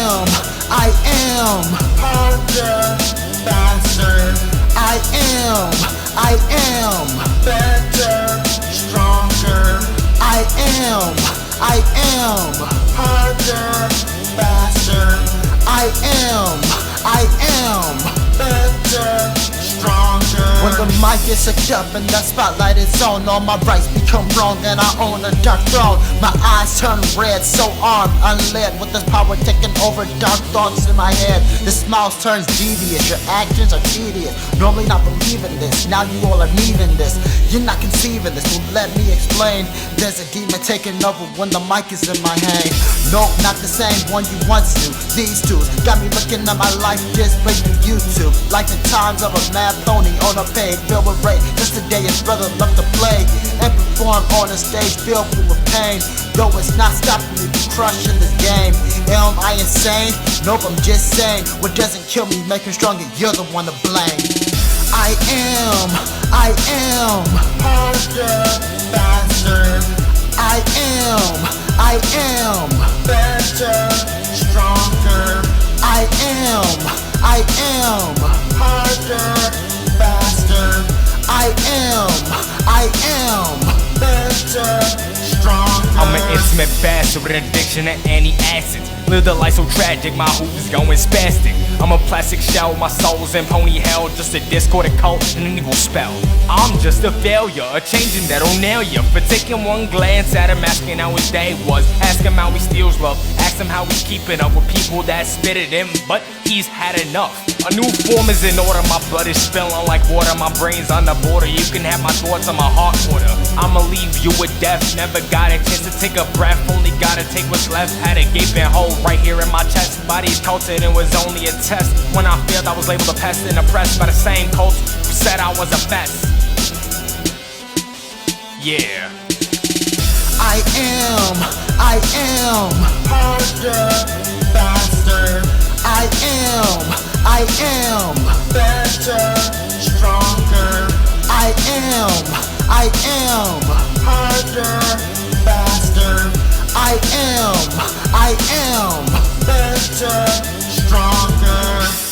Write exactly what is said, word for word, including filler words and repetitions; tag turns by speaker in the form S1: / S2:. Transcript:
S1: am, I am harder, faster. I am, I am better, stronger. I am, I am harder, faster. I am, I am better, stronger. When the mic is hooked up and the spotlight is on, all my rights become wrong and I own a dark throne. My eyes turn red, so armed, unled, with this power taking over dark thoughts in my head. The smiles turns devious, your actions are tedious. Normally not believing this, now you all are needing this. You're not conceiving this, well let me explain. There's a demon taking over when the mic is in my hand. Nope, not the same one you once knew. These two got me looking at my life just breaking YouTube. Like the times of a mad phony on a page filled with rage. Just the day his brother left to play and perform on a stage filled with pain. Yo, it's not stopping me from crushing this game. Am I insane? Nope, I'm just saying, what doesn't kill me make me stronger, you're the one to blame. I am, I am harder, faster. I am, I am better, stronger. I am, I am harder, faster. I am, I am better, stronger.
S2: I'm an intimate bastard with an addiction to anti-acids. Live the life so tragic, my hoop is going spastic. I'm a plastic shell, my soul's in pony hell. Just a discord, a cult, and an evil spell. I'm just a failure, a changing that'll nail you. For taking one glance at him, asking how his day was. Ask him how he steals love, ask him how he's keeping up with people that spit at him. But he's had enough. A new form is in order, my blood is spilling like water. My brain's on the border, you can have my thoughts on my heart order. I'ma leave you with death, never got a chance to take a breath. Only gotta take what's left, had a gaping hole right here in my chest. Body's coated and was only a test. When I failed, I was labeled a pest and oppressed by the same cults who said I was a mess. Yeah.
S1: I am, I am harder, faster. I am, I am better, stronger. I am, I am harder, faster. I am, I am better, stronger.